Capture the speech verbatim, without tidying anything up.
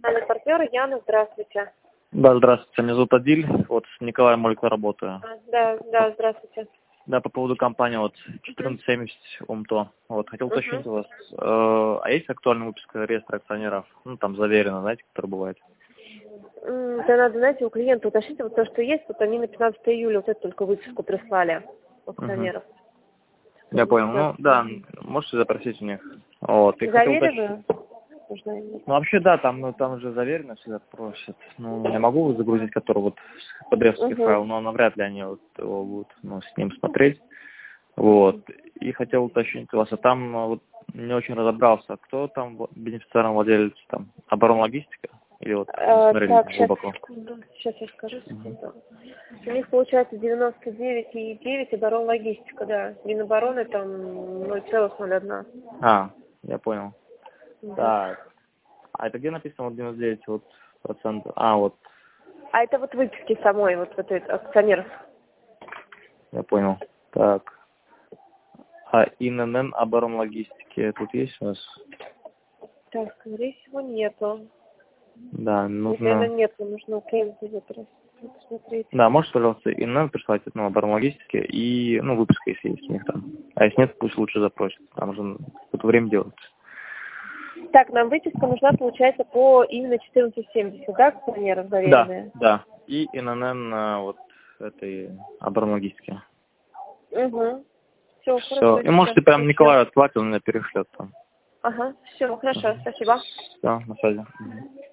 Анна, партнер Яна, здравствуйте. Да, здравствуйте, меня зовут Адиль, вот с Николаем Молико работаю. А, да, да, здравствуйте. Да, по поводу компании вот четырнадцать семьдесят УМТО. Вот, хотел уточнить Uh-huh. у вас, э, а есть актуальный выпуск реестра акционеров? Ну, там заверено, знаете, который бывает. Это надо, знаете, у клиента уточнить, вот то, что есть, вот они на пятнадцатое июля вот эту только выписку прислали акционеров. Uh-huh. Я понял, ну, да, можете запросить у них. Вот, и хотел уточнить. Ну, вообще, да, там, ну, там уже заверено всегда просят. Ну, я могу загрузить, который вот подрезский uh-huh. файл, но навряд ли они вот его будут, ну, с ним смотреть. Вот. И хотел уточнить у вас, а там вот не очень разобрался, кто там бенефициарный владелец, там, оборонлогистика? Или вот а, смотрели так, глубоко? Сейчас, сейчас я скажу, секунду. Uh-huh. У них получается девяносто девять и девять оборонлогистика, да. Минобороны там ноль целых ноль одна. А, я понял. Uh-huh. Так. А это где написано вот девяносто девять вот, процентов? А, вот. А это вот выписки самой, вот, вот это, акционеров. Я понял. Так. А ИНН оборонлогистики тут есть у нас? Так, скорее всего, нету. Да, нужно... Наверное, нету, нужно у клиента посмотреть. Да, можете, пожалуйста, ИНН прислать, ну, оборонлогистики и, ну, выпуска, если есть у них там. А если нет, пусть лучше запросят, там уже это время делается. Так, нам выписка нужна, получается, по именно четырнадцать семьдесят, да, акционеров заверенные? Да, да. И ИНН вот этой оборонлогистики. Угу. Все, все. хорошо. И можете прям Николаю отплатить, он меня перешлет там. Ага, все, хорошо, спасибо. Все, на связи.